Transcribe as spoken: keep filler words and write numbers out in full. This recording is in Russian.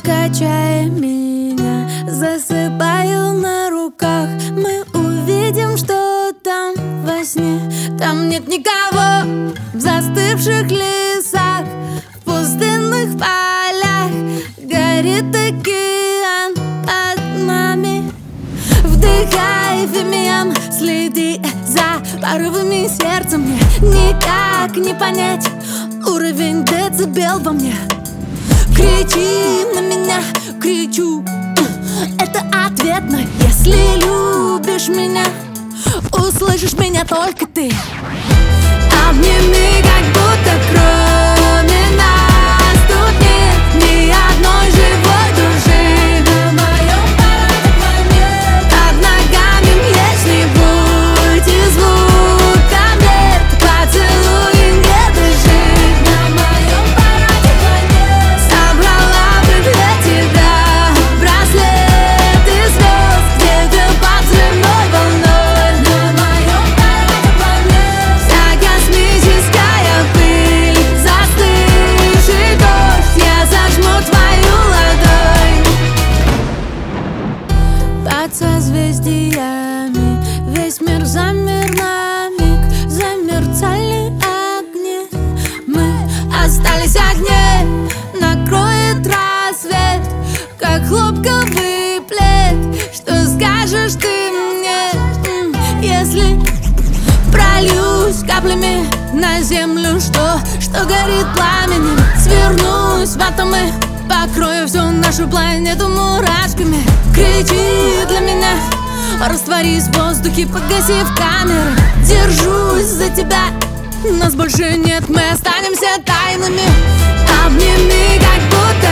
качай меня, засыпаю на руках. Мы увидим, что там во сне. Там нет никого в застывших лесах, в пустынных полях горит океан под нами. Вдыхай фимиам, следи за порывами сердца. Мне никак не понять уровень децибел во мне. Кричи на меня, кричу, это ответно. Если любишь меня, услышишь меня только ты. Обними, как будто кроме нас тут нет ни одной живой души. На моем параде планет под ногами млечный путь и звуком лет. Поцелуй, не дыши. На моем параде планет собрала бы для тебя браслет из звезд, где-то под взрывной волной. На моем параде планет вся космическая пыль, застывший дождь. Я сожму твою ладонь. Под созвездиями весь мир замер на миг, замерцали огни. Мы остались огни, накроет рассвет, как хлопковый плед. Что скажешь ты мне, м, если прольюсь каплями на землю, что, что горит пламенем? Свернусь в атомы, покрою всю нашу планету мурашками. Кричи для меня, растворись в воздухе, погасив камеры. Держусь за тебя, нас больше нет, мы останемся тайнами. Обними, как будто